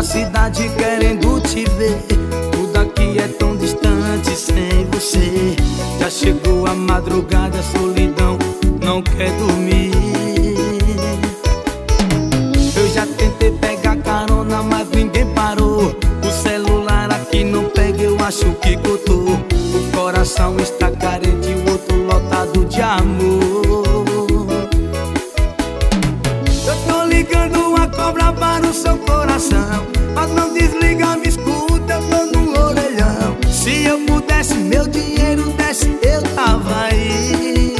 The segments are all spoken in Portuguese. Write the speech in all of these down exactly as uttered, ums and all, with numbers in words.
cidade querendo te ver. Tudo aqui é tão distante sem você. Já chegou a madrugada, a solidão não quer dormir. Eu já tentei pegar carona, mas ninguém parou. O celular aqui não pega, eu acho que cortou. O coração está carente, o outro lotado de amor. Eu tô ligando a cobra para o seu coração, mas não desliga, me escuta, eu tô no orelhão. Se eu pudesse, meu dinheiro desse, eu tava aí.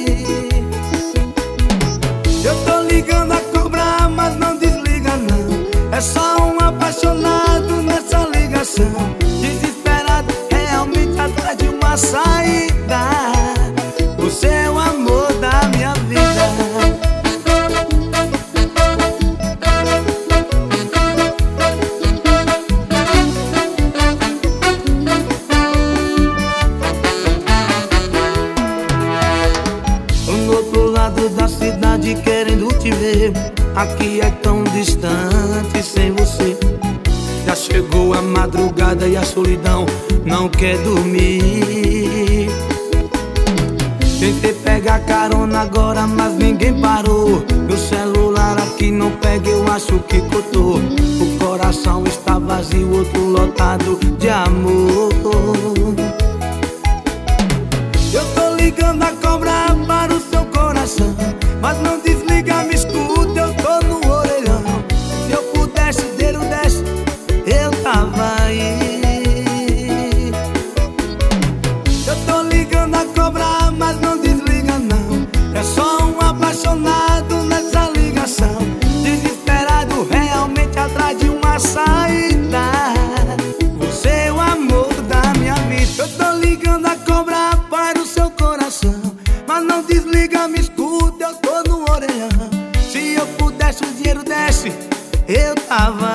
Eu tô ligando a cobrar, mas não desliga não. É só um apaixonado nessa ligação, desesperado, realmente atrás de uma saída. Você é o amor da minha vida. No outro lado da cidade querendo te ver. Aqui é tão distante sem você. Já chegou a madrugada e a solidão não quer dormir. Tentei pegar carona agora, mas ninguém parou. Meu celular aqui não pega, eu acho que cortou. O coração está vazio, outro lotado de amor. Eu tô ligando a cobrar para o seu coração, mas não desliga, me escuta, eu tô no orelhão. Se eu pudesse, dinheiro desse, eu tava aí. Eu tô ligando a cobrar, mas não desliga não. É só um apaixonado nessa ligação, desesperado, realmente atrás de uma saída. Você é o amor da minha vida. Eu tô ligando a cobrar para o seu coração, mas não desliga, me escuta, eu tô no orelhão. Se eu pudesse, o dinheiro desse, eu tava